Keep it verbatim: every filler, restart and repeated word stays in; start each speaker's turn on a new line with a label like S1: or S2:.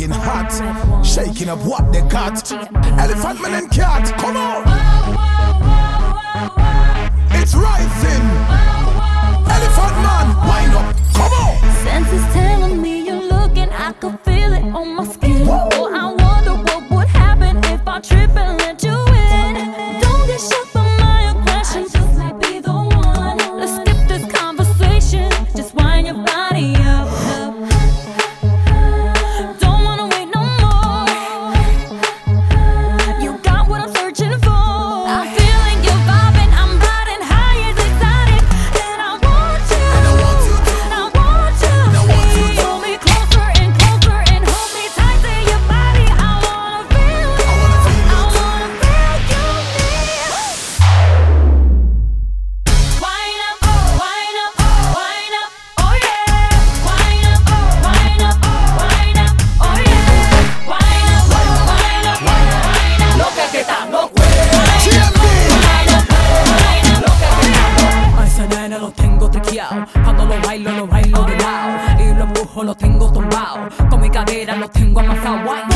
S1: getting hot, shaking up what they got. Elephant man and cat, come on. It's rising. Elephant man, wind up, come on.
S2: Senses telling me you're looking, I can feel it on my skin. Oh, I wonder what would happen if I trip and let you in. Don't get shook by my aggression, just might be the one. Let's skip this conversation, just wind your body up, up. Don't wanna wait no more. You got what I'm searching for. I'm feeling your vibe and I'm riding high as excited. And I want you,
S1: And I want you to,
S2: I want you.
S1: and I want you to.
S2: Pull me closer and closer and hold me tight to your body. I wanna feel it.
S1: I wanna feel
S2: I
S1: it.
S2: wanna feel you near. Wind up, wind up, wind up, oh yeah. Wind up, wind up, wind up, oh yeah. Wind up, wind up, wind up.
S3: Lo que que está no cuesta.
S1: G M B.
S3: A ese nene lo tengo triqueado. Cuando lo bailo, lo bailo de lado. Y lo empujo, lo tengo tumbado. Con mi cadera lo tengo amasado.